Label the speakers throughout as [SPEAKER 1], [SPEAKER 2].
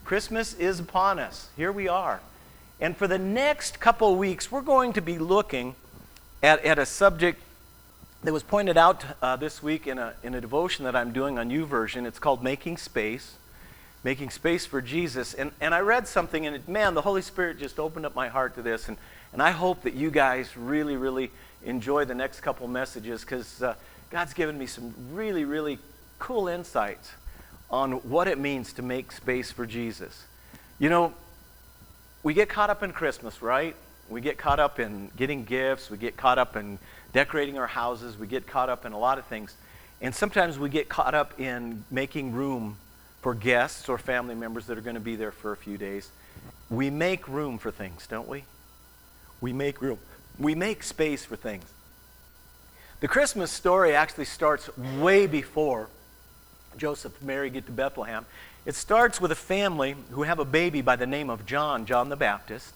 [SPEAKER 1] Christmas is upon us. Here we are. And for the next couple of weeks, we're going to be looking at a subject that was pointed out this week in a devotion that I'm doing on YouVersion. It's called Making Space for Jesus. And I read something, and man, the Holy Spirit just opened up my heart to this. And I hope that you guys really, really enjoy the next couple messages, because God's given me some really, really cool insights on what it means to make space for Jesus. You know, we get caught up in Christmas, right? We get caught up in getting gifts. We get caught up in decorating our houses. We get caught up in a lot of things. And sometimes we get caught up in making room for guests or family members that are going to be there for a few days. We make room for things, don't we? We make room. We make space for things. The Christmas story actually starts way before Joseph and Mary get to Bethlehem. It starts with a family who have a baby by the name of John the Baptist.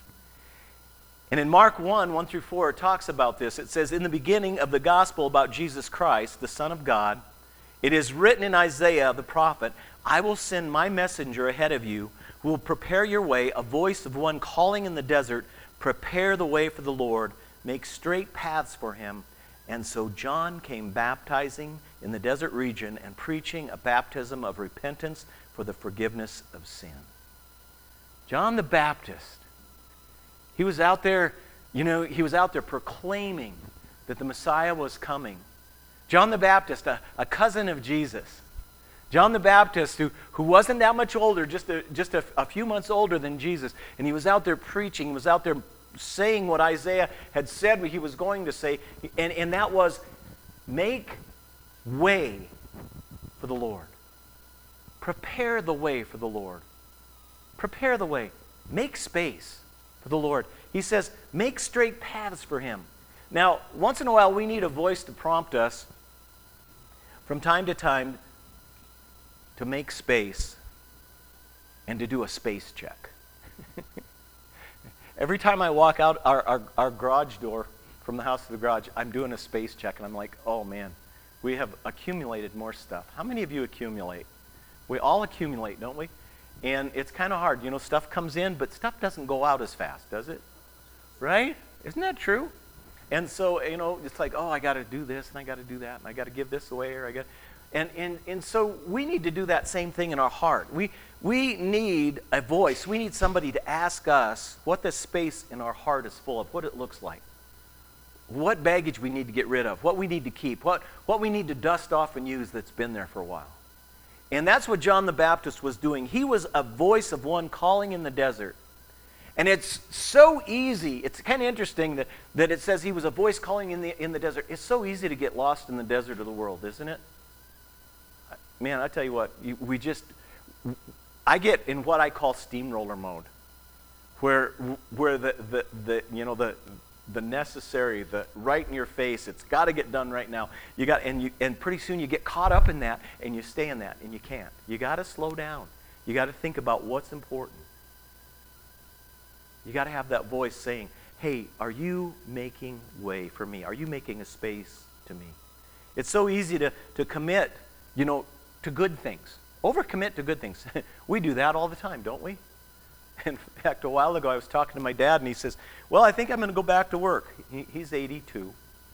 [SPEAKER 1] And in Mark 1 through 4, it talks about this. It says, in the beginning of the gospel about Jesus Christ, the Son of God, it is written in Isaiah the prophet, I will send my messenger ahead of you who will prepare your way, a voice of one calling in the desert, prepare the way for the Lord, make straight paths for him. And so John came baptizing in the desert region and preaching a baptism of repentance for the forgiveness of sin. John the Baptist, he was out there, he was out there proclaiming that the Messiah was coming. John the Baptist, a cousin of Jesus. John the Baptist, who wasn't that much older, just a few months older than Jesus, and he was out there preaching, he was out there saying what Isaiah had said he was going to say, and that was, make way for the Lord. Prepare the way for the Lord. Prepare the way. Make space for the Lord. He says, make straight paths for him. Now, once in a while, we need a voice to prompt us from time to time to make space and to do a space check. Every time I walk out our garage door from the house to the garage, I'm doing a space check, and I'm like, oh man, we have accumulated more stuff. How many of you accumulate? We all accumulate, don't we? And it's kind of hard. Stuff comes in, but stuff doesn't go out as fast, does it? Right? Isn't that true? And so, it's like, oh, I got to do this, and I got to do that, and I got to give this away, or I got... And so we need to do that same thing in our heart. We need a voice. We need somebody to ask us what the space in our heart is full of, what it looks like, what baggage we need to get rid of, what we need to keep, what we need to dust off and use that's been there for a while. And that's what John the Baptist was doing. He was a voice of one calling in the desert. And it's so easy. It's kind of interesting that it says he was a voice calling in the desert. It's so easy to get lost in the desert of the world, isn't it? Man, I tell you what, I get in what I call steamroller mode, where the necessary, the right in your face, it's got to get done right now. And pretty soon you get caught up in that, and you stay in that, and you can't. You got to slow down. You got to think about what's important. You got to have that voice saying, hey, are you making way for me? Are you making a space to me? It's so easy to commit, to good things. Overcommit to good things. We do that all the time, don't we? In fact, a while ago I was talking to my dad, and he says, well, I think I'm going to go back to work. He's 82.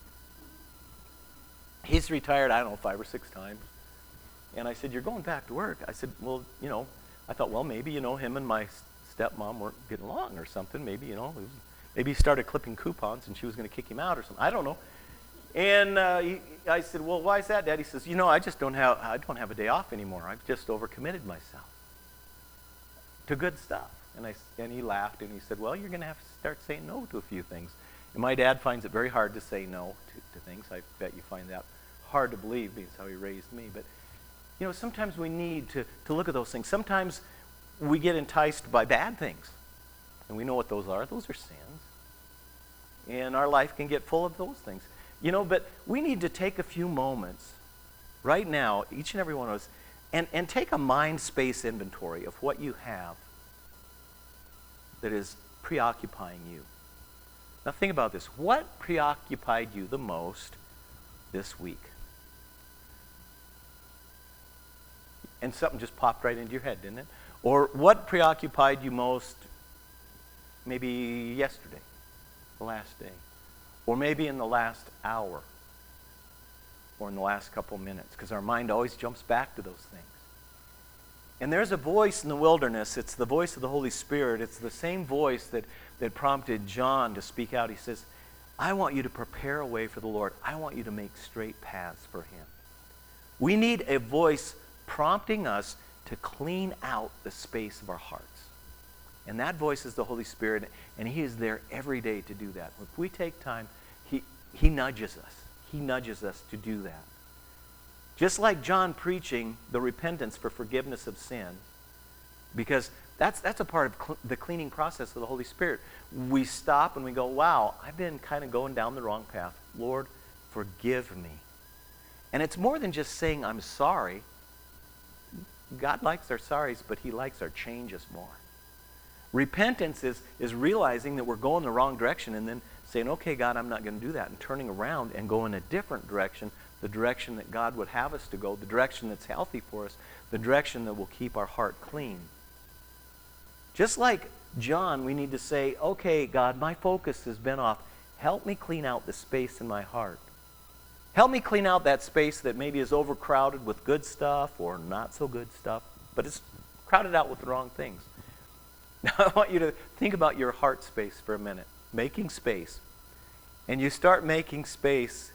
[SPEAKER 1] He's retired, 5 or 6 times. And I said, you're going back to work? I said, well, I thought, well, maybe, him and my stepmom weren't getting along or something. Maybe, maybe he started clipping coupons and she was going to kick him out or something. I don't know. And I said, well, why is that, Dad? He says, I don't have a day off anymore. I've just overcommitted myself to good stuff. And he laughed, and he said, well, you're going to have to start saying no to a few things. And my dad finds it very hard to say no to things. I bet you find that hard to believe, because how he raised me. But, sometimes we need to look at those things. Sometimes we get enticed by bad things. And we know what those are. Those are sins. And our life can get full of those things. But we need to take a few moments right now, each and every one of us, and take a mind space inventory of what you have that is preoccupying you. Now think about this. What preoccupied you the most this week? And something just popped right into your head, didn't it? Or what preoccupied you most maybe yesterday, the last day? Or maybe in the last hour? Or in the last couple minutes? Because our mind always jumps back to those things. And there's a voice in the wilderness. It's the voice of the Holy Spirit. It's the same voice that prompted John to speak out. He says, I want you to prepare a way for the Lord. I want you to make straight paths for him. We need a voice prompting us to clean out the space of our hearts. And that voice is the Holy Spirit, and he is there every day to do that. If we take time, he nudges us. He nudges us to do that. Just like John preaching the repentance for forgiveness of sin, because that's a part of the cleaning process of the Holy Spirit. We stop and we go, wow, I've been kind of going down the wrong path. Lord, forgive me. And it's more than just saying I'm sorry. God likes our sorries, but he likes our changes more. Repentance is realizing that we're going the wrong direction and then saying, okay, God, I'm not going to do that, and turning around and going a different direction, the direction that God would have us to go, the direction that's healthy for us, the direction that will keep our heart clean. Just like John, we need to say, okay, God, my focus has been off. Help me clean out the space in my heart. Help me clean out that space that maybe is overcrowded with good stuff or not so good stuff, but it's crowded out with the wrong things. Now I want you to think about your heart space for a minute. Making space. And you start making space.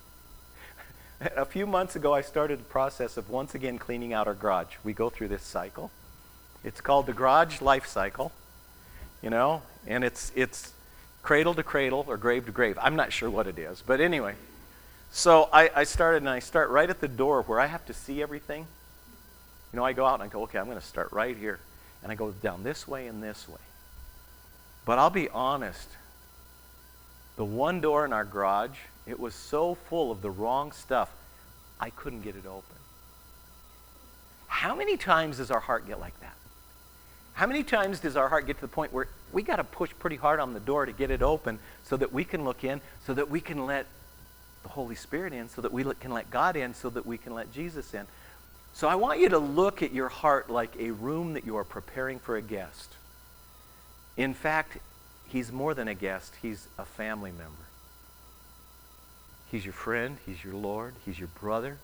[SPEAKER 1] A few months ago, I started the process of once again cleaning out our garage. We go through this cycle. It's called the garage life cycle, and it's cradle to cradle or grave to grave. I'm not sure what it is, but anyway. So I start right at the door where I have to see everything. I go out and I go, okay, I'm going to start right here. And I go down this way and this way. But I'll be honest, the one door in our garage, it was so full of the wrong stuff, I couldn't get it open. How many times does our heart get like that? How many times does our heart get to the point where we got to push pretty hard on the door to get it open so that we can look in, so that we can let the Holy Spirit in, so that we can let God in, so that we can let Jesus in? So I want you to look at your heart like a room that you are preparing for a guest. In fact, he's more than a guest. He's a family member. He's your friend. He's your Lord. He's your brother.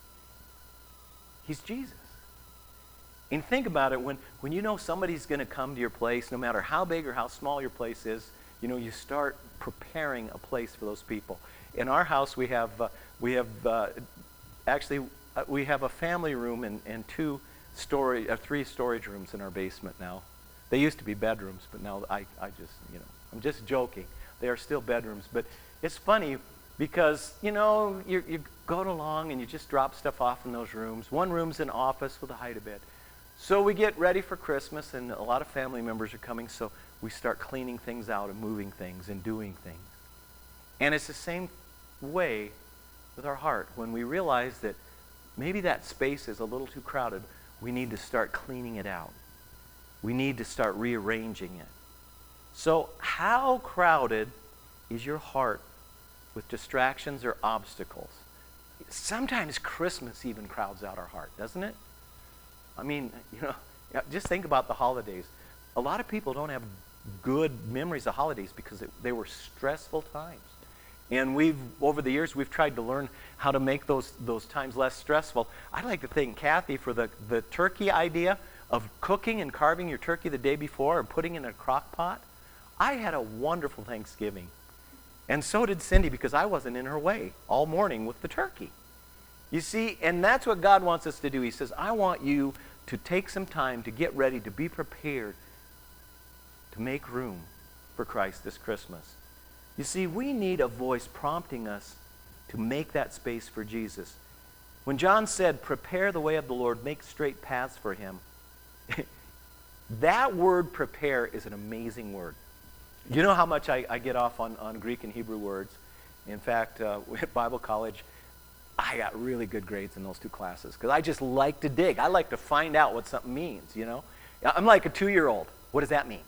[SPEAKER 1] He's Jesus. And think about it, when you know somebody's going to come to your place, no matter how big or how small your place is, you start preparing a place for those people. In our house, we have a family room and three storage rooms in our basement now. They used to be bedrooms, but now I'm just joking. They are still bedrooms. But it's funny because, you're going along and you just drop stuff off in those rooms. One room's an office with a hide-a-bed. So we get ready for Christmas, and a lot of family members are coming, so we start cleaning things out and moving things and doing things. And it's the same way with our heart. When we realize that maybe that space is a little too crowded, we need to start cleaning it out. We need to start rearranging it. So how crowded is your heart with distractions or obstacles? Sometimes Christmas even crowds out our heart, doesn't it? I mean, just think about the holidays. A lot of people don't have good memories of holidays because they were stressful times. And over the years, we've tried to learn how to make those times less stressful. I'd like to thank Kathy for the turkey idea of cooking and carving your turkey the day before and putting it in a crock pot. I had a wonderful Thanksgiving. And so did Cindy, because I wasn't in her way all morning with the turkey. You see, and that's what God wants us to do. He says, I want you to take some time to get ready, to be prepared to make room for Christ this Christmas. You see, we need a voice prompting us to make that space for Jesus. When John said, prepare the way of the Lord, make straight paths for him, that word prepare is an amazing word. You know how much I get off on Greek and Hebrew words. In fact, at Bible college, I got really good grades in those two classes because I just like to dig. I like to find out what something means, I'm like a 2-year-old. What does that mean?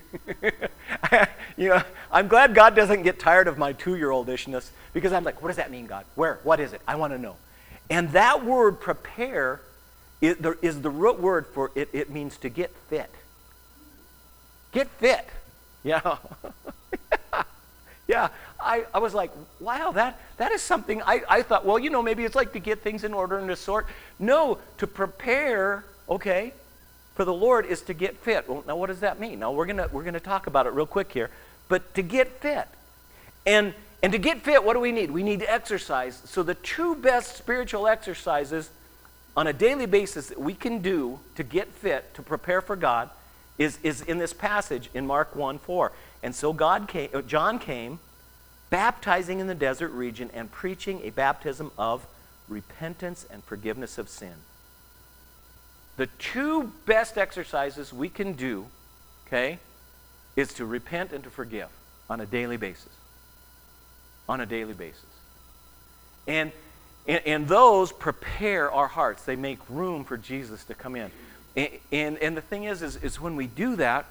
[SPEAKER 1] I'm glad God doesn't get tired of my 2-year-old-ishness because I'm like, what does that mean, God? Where? What is it? I want to know. And that word prepare is the root word for it. It means to get fit. Get fit. Yeah. Yeah. I was like, wow, that is something. I thought, well, maybe it's like to get things in order and to sort. No, to prepare, okay, for the Lord is to get fit. Well, now what does that mean? Now we're gonna talk about it real quick here. But to get fit. And to get fit, what do we need? We need to exercise. So the two best spiritual exercises on a daily basis that we can do to get fit, to prepare for God, is in this passage in Mark 1:4. And so John came, baptizing in the desert region and preaching a baptism of repentance and forgiveness of sin. The two best exercises we can do, okay, is to repent and to forgive on a daily basis. On a daily basis. And those prepare our hearts. They make room for Jesus to come in. And the thing is when we do that,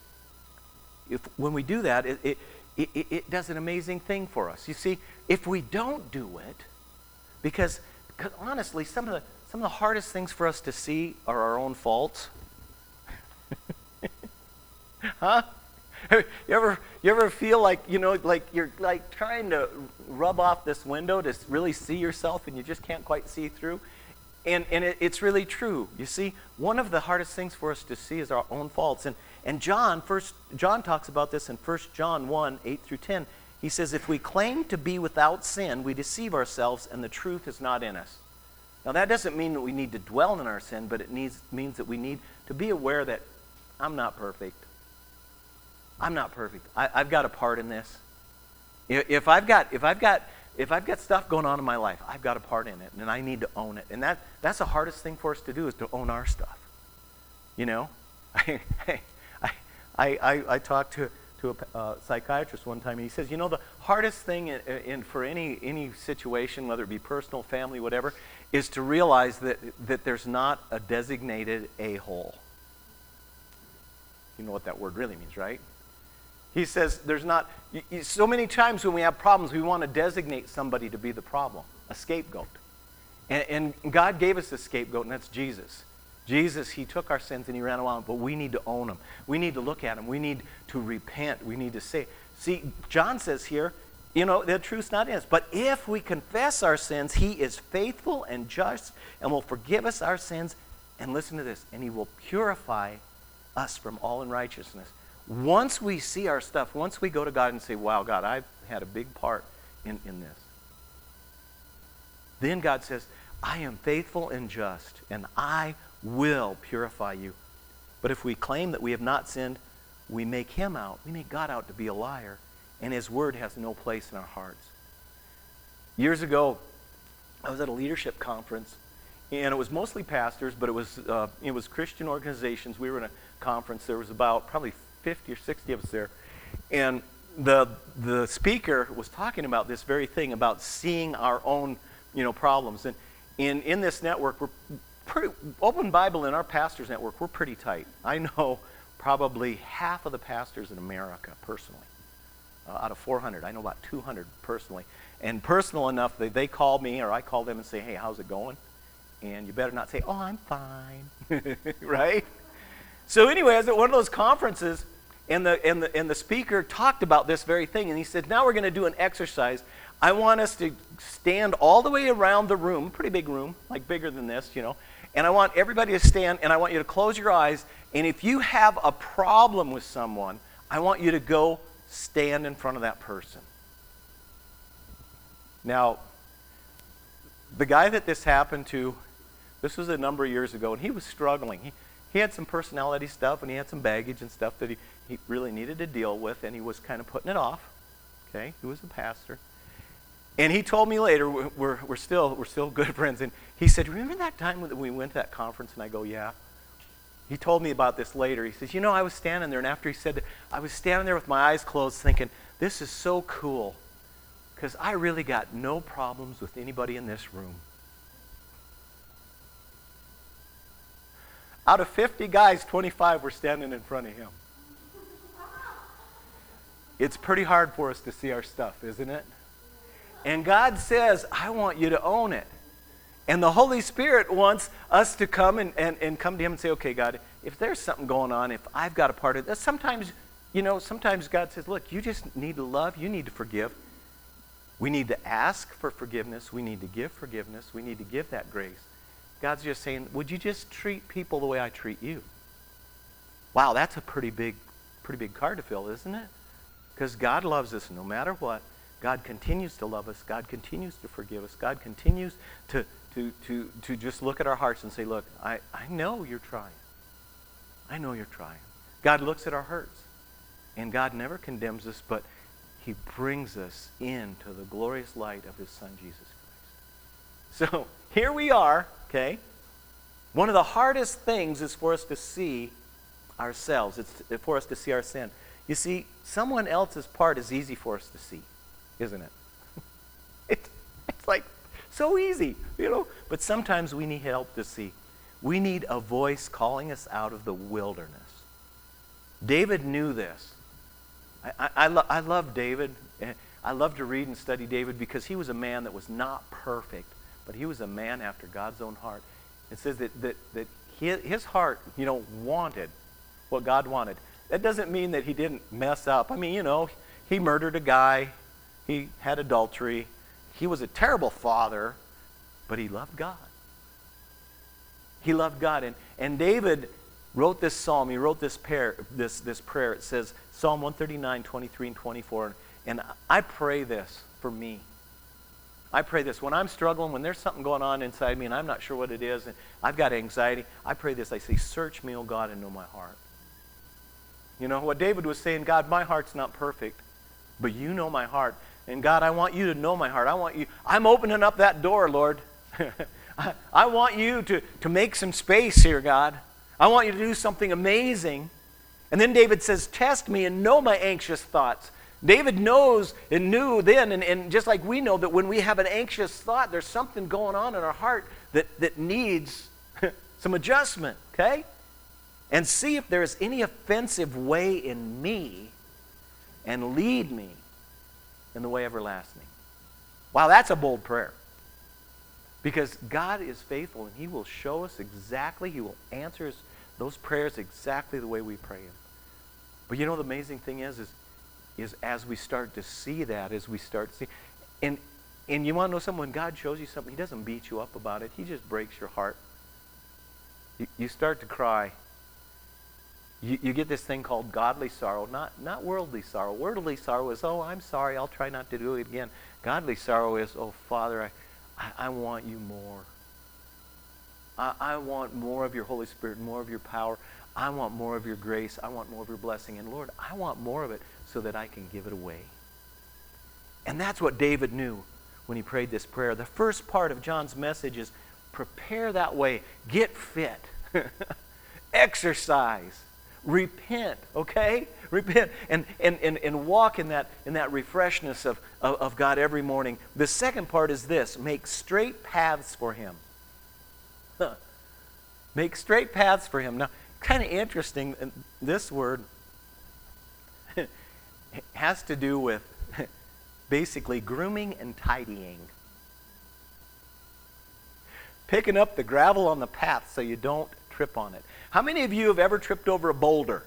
[SPEAKER 1] it does an amazing thing for us. You see, if we don't do it, because honestly, some of the hardest things for us to see are our own faults. Huh? You ever feel like you're like trying to rub off this window to really see yourself and you just can't quite see through? And it's really true. You see, one of the hardest things for us to see is our own faults. And John talks about this in 1 John 1:8-10. He says, if we claim to be without sin, we deceive ourselves and the truth is not in us. Now that doesn't mean that we need to dwell in our sin, but it means that we need to be aware that I'm not perfect. I'm not perfect. I've got a part in this. If I've got stuff going on in my life, I've got a part in it, and I need to own it. And that's the hardest thing for us to do, is to own our stuff. I talked to a psychiatrist one time, and he says, the hardest thing for any situation, whether it be personal, family, whatever, is to realize that there's not a designated a-hole. You know what that word really means, right? He says there's not, so many times when we have problems, we want to designate somebody to be the problem, a scapegoat. And God gave us a scapegoat, and that's Jesus. Jesus, he took our sins and he ran around, but we need to own them. We need to look at them. We need to repent. We need to say, see, John says here, the truth's not in us. But if we confess our sins, he is faithful and just and will forgive us our sins. And listen to this, and he will purify us from all unrighteousness. Once we see our stuff, once we go to God and say, wow, God, I've had a big part in this. Then God says, I am faithful and just, and I will purify you. But if we claim that we have not sinned, we make God out to be a liar, and his word has no place in our hearts. Years ago, I was at a leadership conference, and it was mostly pastors, but it was Christian organizations. We were in a conference. There was about probably 50 or 60 of us there. And the speaker was talking about this very thing, about seeing our own, problems. And in this network, we're pretty, Open Bible in our pastors network, we're pretty tight. I know probably half of the pastors in America personally. Out of 400, I know about 200 personally. And personal enough, they call me or I call them and say, hey, how's it going? And you better not say, oh, I'm fine, right? So anyway, I was at one of those conferences, and the speaker talked about this very thing, and he said, now we're going to do an exercise. I want us to stand all the way around the room, pretty big room, like bigger than this, and I want everybody to stand, and I want you to close your eyes, and if you have a problem with someone, I want you to go stand in front of that person. Now, the guy that this happened to, this was a number of years ago, and he was struggling. He had some personality stuff, and he had some baggage and stuff that he really needed to deal with, and he was kind of putting it off. Okay, he was a pastor. And he told me later, we're still good friends, and he said, remember that time when we went to that conference? And I go, yeah. He told me about this later. He says, I was standing there, and after he said that, I was standing there with my eyes closed thinking, this is so cool, because I really got no problems with anybody in this room. Out of 50 guys, 25 were standing in front of him. It's pretty hard for us to see our stuff, isn't it? And God says, I want you to own it. And the Holy Spirit wants us to come and come to him and say, okay, God, if there's something going on, if I've got a part of this, sometimes God says, look, you just need to love, you need to forgive. We need to ask for forgiveness. We need to give forgiveness. We need to give that grace. God's just saying, would you just treat people the way I treat you? Wow, that's a pretty big card to fill, isn't it? Because God loves us no matter what. God continues to love us. God continues to forgive us. God continues to just look at our hearts and say, look, I know you're trying. I know you're trying. God looks at our hurts. And God never condemns us, but he brings us into the glorious light of his Son, Jesus Christ. So here we are, okay? One of the hardest things is for us to see ourselves. It's for us to see our sin. You see, someone else's part is easy for us to see, isn't it? It's like so easy, But sometimes we need help to see. We need a voice calling us out of the wilderness. David knew this. I love David. I love to read and study David because he was a man that was not perfect, but he was a man after God's own heart. It says that his heart, wanted what God wanted. That doesn't mean that he didn't mess up. I mean, he murdered a guy. He had adultery. He was a terrible father, but he loved God. He loved God. And David wrote this psalm. He wrote this prayer. It says, Psalm 139, 23, and 24. And I pray this for me. I pray this. When I'm struggling, when there's something going on inside me and I'm not sure what it is, and I've got anxiety, I pray this. I say, search me, O God, and know my heart. What David was saying, God, my heart's not perfect, but you know my heart. And God, I want you to know my heart. I'm opening up that door, Lord. I want you to make some space here, God. I want you to do something amazing. And then David says, test me and know my anxious thoughts. David knows and knew then, and just like we know that when we have an anxious thought, there's something going on in our heart that needs some adjustment, okay? And see if there is any offensive way in me, and lead me in the way everlasting. Wow, that's a bold prayer. Because God is faithful, and he will show us exactly, he will answer those prayers exactly the way we pray them. But the amazing thing is as we start to see that, as we start to see, and you want to know something, when God shows you something, he doesn't beat you up about it. He just breaks your heart. You start to cry. You get this thing called godly sorrow, not worldly sorrow. Worldly sorrow is, oh, I'm sorry, I'll try not to do it again. Godly sorrow is, oh, Father, I want you more. I want more of your Holy Spirit, more of your power. I want more of your grace. I want more of your blessing. And Lord, I want more of it so that I can give it away. And that's what David knew when he prayed this prayer. The first part of John's message is prepare that way. Get fit. Exercise. Repent, okay? Repent and walk in that refreshness of God every morning. The second part is this: make straight paths for him. Make straight paths for him. Now, kind of interesting, this word has to do with basically grooming and tidying. Picking up the gravel on the path so you don't trip on it. How many of you have ever tripped over a boulder?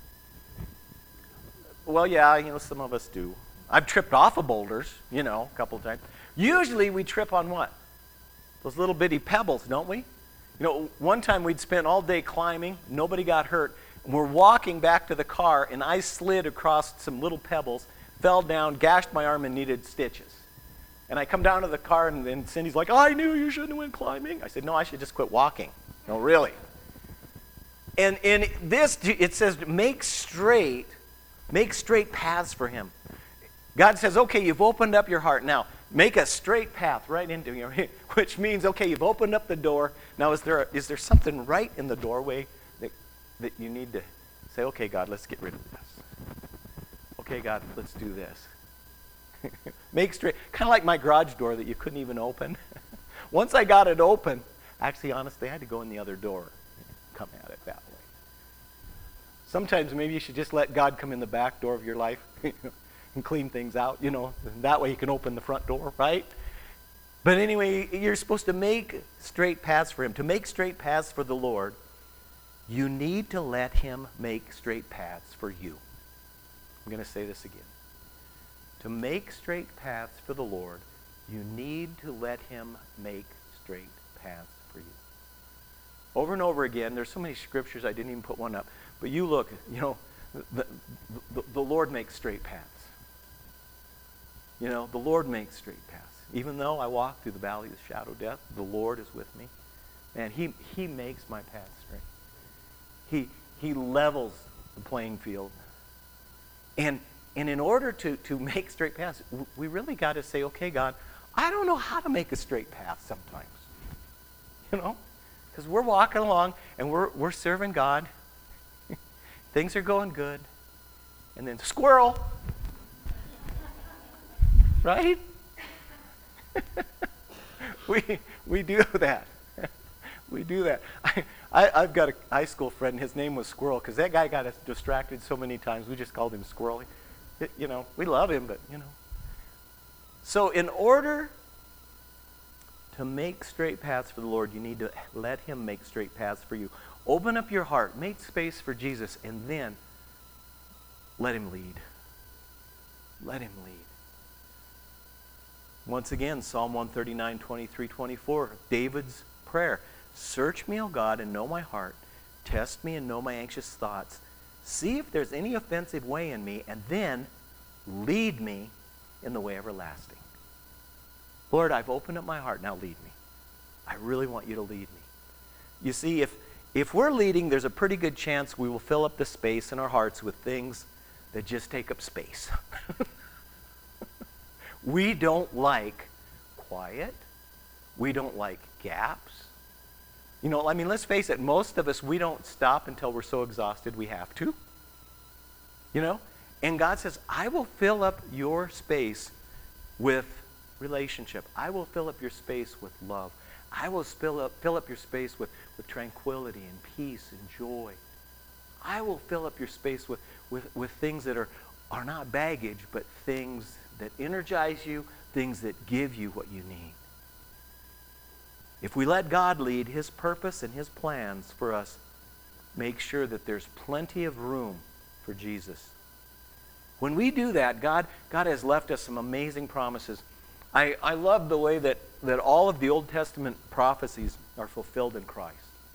[SPEAKER 1] Well, yeah, some of us do. I've tripped off of boulders, a couple of times. Usually we trip on what? Those little bitty pebbles, don't we? One time we'd spent all day climbing, nobody got hurt. We're walking back to the car, and I slid across some little pebbles, fell down, gashed my arm, and needed stitches. And I come down to the car, and Cindy's like, oh, I knew you shouldn't have went climbing. I said, no, I should just quit walking. No, really. And in this, it says, make straight paths for him. God says, okay, you've opened up your heart. Now, make a straight path right into your, which means, okay, you've opened up the door. Now, is there something right in the doorway that you need to say, okay, God, let's get rid of this. Okay, God, let's do this. Make straight, kind of like my garage door that you couldn't even open. Once I got it open, actually, honestly, I had to go in the other door and come at it that way. Sometimes maybe you should just let God come in the back door of your life and clean things out, that way you can open the front door, right? But anyway, you're supposed to make straight paths for him. To make straight paths for the Lord, you need to let him make straight paths for you. I'm going to say this again. To make straight paths for the Lord, you need to let him make straight paths for you. Over and over again, there's so many scriptures, I didn't even put one up. But you look, the Lord makes straight paths. The Lord makes straight paths. Even though I walk through the valley of the shadow of death, the Lord is with me. And he makes my path straight. He levels the playing field. And in order to make straight paths, we really got to say, okay, God, I don't know how to make a straight path sometimes. Because we're walking along and we're serving God. Things are going good. And then squirrel. Right? we do that. We do that. I've got a high school friend. His name was Squirrel because that guy got us distracted so many times. We just called him Squirrel. We love him, but. So in order to make straight paths for the Lord, you need to let him make straight paths for you. Open up your heart. Make space for Jesus, and then let him lead. Let him lead. Once again, Psalm 139, 23, 24, David's prayer. Search me, O God, and know my heart. Test me and know my anxious thoughts. See if there's any offensive way in me, and then lead me in the way everlasting. Lord, I've opened up my heart. Now lead me. I really want you to lead me. You see, if we're leading, there's a pretty good chance we will fill up the space in our hearts with things that just take up space. We don't like quiet. We don't like gaps. Let's face it, most of us, we don't stop until we're so exhausted we have to. And God says, I will fill up your space with relationship. I will fill up your space with love. I will fill up your space with tranquility and peace and joy. I will fill up your space with things that are not baggage, but things that energize you, things that give you what you need. If we let God lead, his purpose and his plans for us make sure that there's plenty of room for Jesus. When we do that, God has left us some amazing promises. I love the way that all of the Old Testament prophecies are fulfilled in Christ.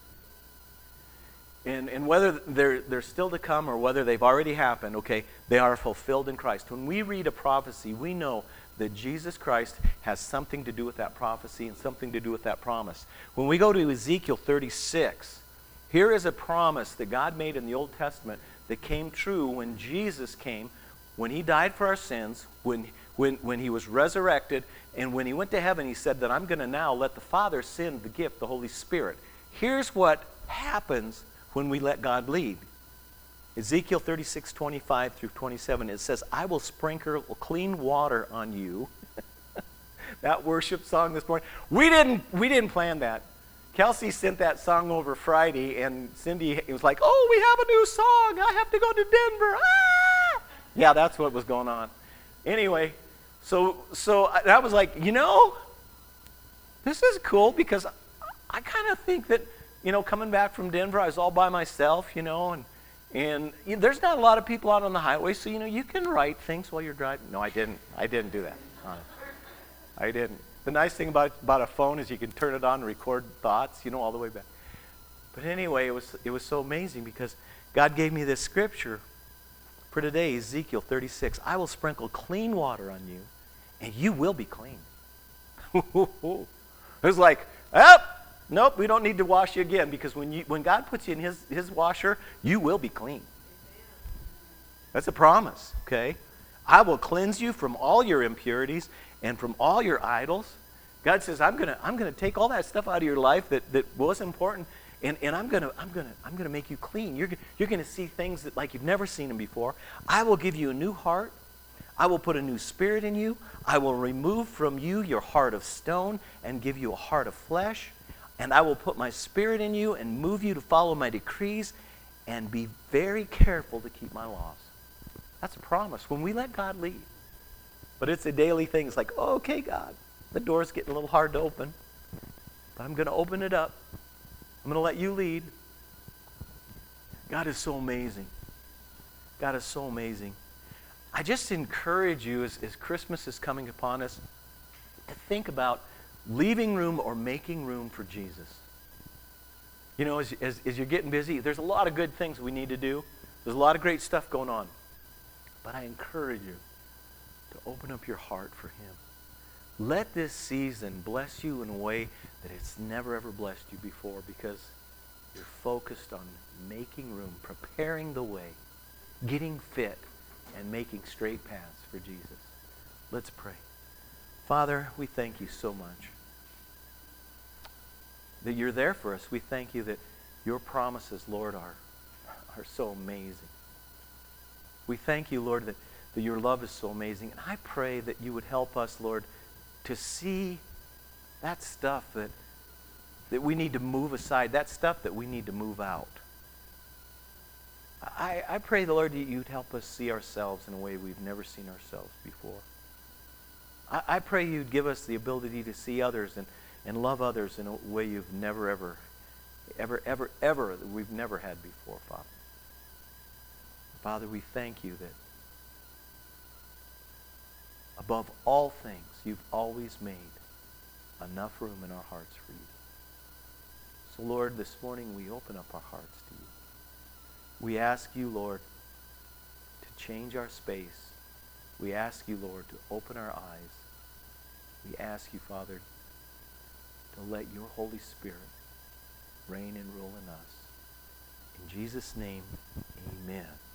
[SPEAKER 1] And whether they're still to come or whether they've already happened, okay, they are fulfilled in Christ. When we read a prophecy, we know that Jesus Christ has something to do with that prophecy and something to do with that promise. When we go to Ezekiel 36, here is a promise that God made in the Old Testament that came true when Jesus came, when he died for our sins, when he was resurrected, and when he went to heaven, he said that I'm going to now let the Father send the gift, the Holy Spirit. Here's what happens when we let God lead. Ezekiel 36, 25 through 27, it says, I will sprinkle clean water on you. That worship song this morning. We didn't plan that. Kelsey sent that song over Friday, and Cindy was like, oh, we have a new song. I have to go to Denver. Ah! Yeah, that's what was going on. Anyway, so I was like, this is cool because I kind of think that, coming back from Denver, I was all by myself, and there's not a lot of people out on the highway, so, you can write things while you're driving. No, I didn't do that. I didn't. The nice thing about a phone is you can turn it on and record thoughts, all the way back. But anyway, it was so amazing because God gave me this scripture for today, Ezekiel 36. I will sprinkle clean water on you, and you will be clean. It was like, nope, we don't need to wash you again, because when God puts you in his washer, you will be clean. That's a promise, okay? I will cleanse you from all your impurities and from all your idols. God says, I'm gonna take all that stuff out of your life that was important, and I'm gonna make you clean. You're gonna see things that like you've never seen them before. I will give you a new heart. I will put a new spirit in you. I will remove from you your heart of stone and give you a heart of flesh. And I will put my spirit in you and move you to follow my decrees and be very careful to keep my laws. That's a promise when we let God lead. But it's a daily thing. It's like, okay, God, The door's getting a little hard to open, but I'm going to open it up. I'm going to let you lead. God is so amazing. God is so amazing. I just encourage you as Christmas is coming upon us to think about leaving room or making room for Jesus. You know, as you're getting busy, there's a lot of good things we need to do. There's a lot of great stuff going on. But I encourage you to open up your heart for Him. Let this season bless you in a way that it's never ever blessed you before, because you're focused on making room, preparing the way, getting fit, and making straight paths for Jesus. Let's pray. Father, we thank you so much that you're there for us. We thank you that your promises, Lord, are so amazing. We thank you, Lord, that your love is so amazing. And I pray that you would help us, Lord, to see that stuff that we need to move aside, that stuff that we need to move out. I pray, the Lord, that you'd help us see ourselves in a way we've never seen ourselves before. I pray you'd give us the ability to see others and love others in a way you've never, ever, we've never had before, Father. Father, we thank you that above all things, you've always made enough room in our hearts for you. So, Lord, this morning we open up our hearts to you. We ask you, Lord, to change our space. We ask you, Lord, to open our eyes. We ask you, Father, to let your Holy Spirit reign and rule in us. In Jesus' name, amen.